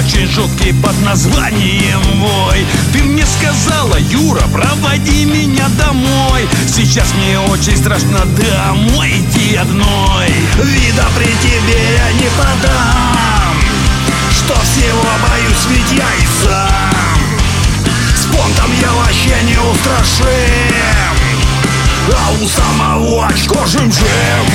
очень жуткий под названием вой. Ты мне сказала: Юра, проводи меня домой. Сейчас мне очень страшно домой идти одной. Вида при тебе я не подам, что всего боюсь, ведь я и сам. С понтом я вообще не устрашим, а у самого очко жим-жим.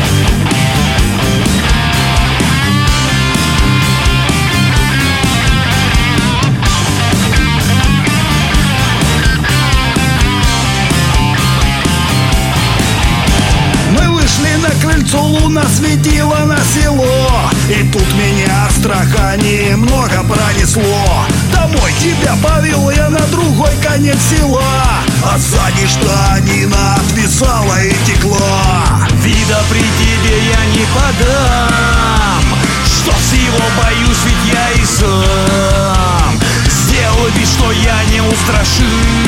На крыльцо луна светила на село, и тут меня от страха немного пронесло. Домой тебя повел я на другой конец села, а сзади штанина отвисала и текла. Вида при тебе я не подам, что всего боюсь, ведь я и сам. Сделай вид, что я не устрашим,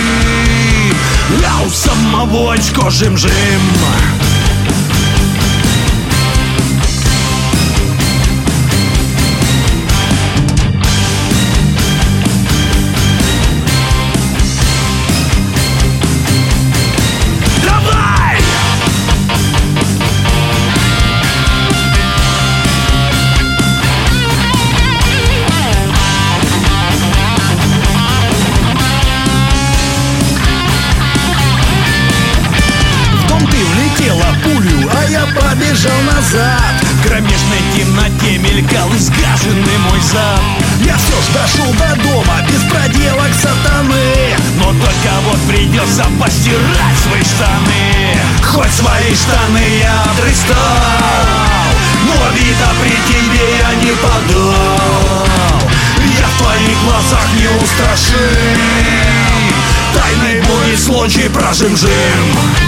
а у самого очко жим-жим. Побежал назад, в кромешной темноте мелькал изгаженный мой зад. Я все ж дошел до дома без проделок сатаны, но только вот придется постирать свои штаны. Хоть свои штаны я обрыстал, но вида при тебе я не подал. Я в твоих глазах не устрашим, тайный будет случай про жим-жим.